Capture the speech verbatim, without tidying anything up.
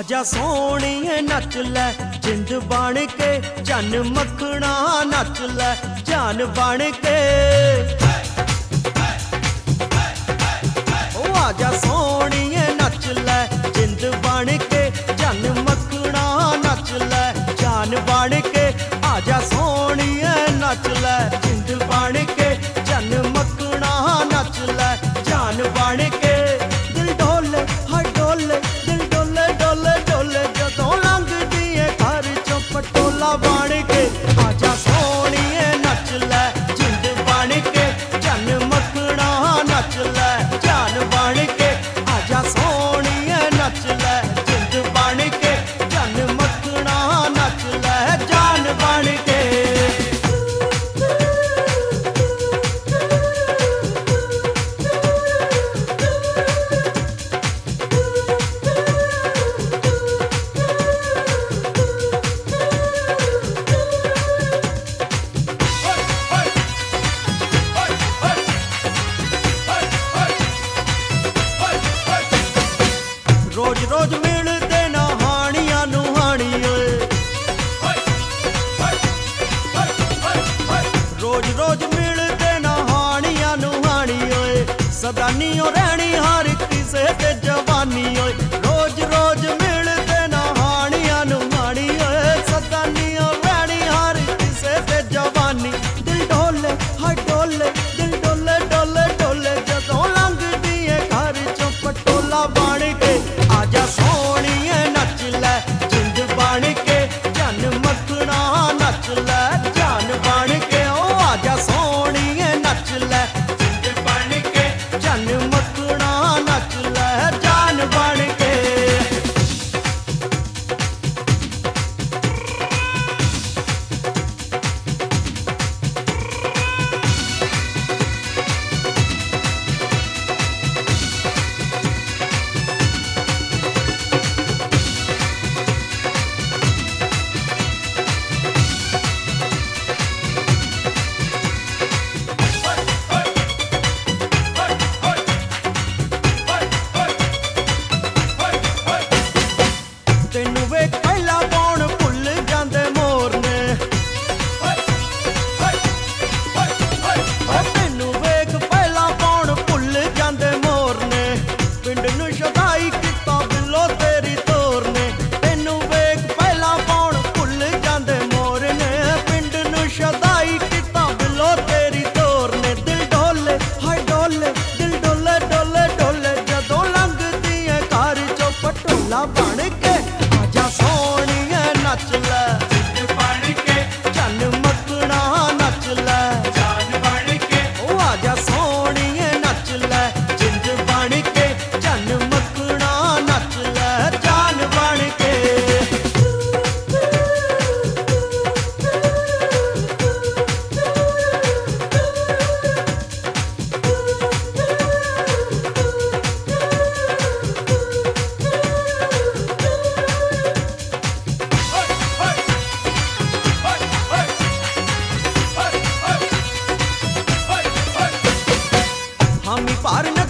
आजा सोहणीए नच लै जिंद बन के, चन मखना नच लै जान बन के। ओ आजा सोहणीए नच लै जिंद बन के, चन मखना नच लै जान बन के। आजा सोहणीए नच लै जिंद बन के, चन मखना नच लै जान बन के। दिल डोले हाय डोले, दिल डोले डोले डोले जदों लंघदी है घर चों पटोला बन के। आजा सोहणीए नच लै जिंद बन के, चन मखना नच लै जान बन के। आजा सोहणीए नच लै जिंद बन के, चन मखना नच लै जान बन के। रोज रोज मिलते ना हानिया नू हानी ओए, रोज रोज मिलते ना हानिया नू हानी ओए। सदा नीओ रहनी हर किसे ते जवानी ओए। रोज रोज मिलते ना हानिया नू हानी ओए, सदा नीओ रहनी हर किसे ते जवानी। दिल डोले हाय डोले, दिल डोले डोले डोले जदों लंघदी है घर चों पटोला बन के। आजा सोहणीए नच लै जिंद बन के, चन मखना नच लै जान बन के। ओ आजा सोहणीए नच लै जिंद बन के, चन मखना नच लै जान बन के। तेनू वेख पहला कौन भुल जांदे मोर ने, तेनू वेख पहला कौन भुल जांदे मोर ने। पिंड नू शदाई किता बिलो तेरी तोर ने, तेनू वेख पहला कौन भुल जांदे मोर ने। पिंड नू शदाई किता बिलो तेरी तोर ने। दिल डोले हाय डोले, दिल डोले डोले डोले जदों लंघदी है घर चों पटोला बन के। आजा सोहणीए नच लै जिंद बन के, चन मखना नच लै जान बन के। ओ आजा सोहणीए नच लै जिंद बन के, चन मखना नच लै जान बन के। हामी पार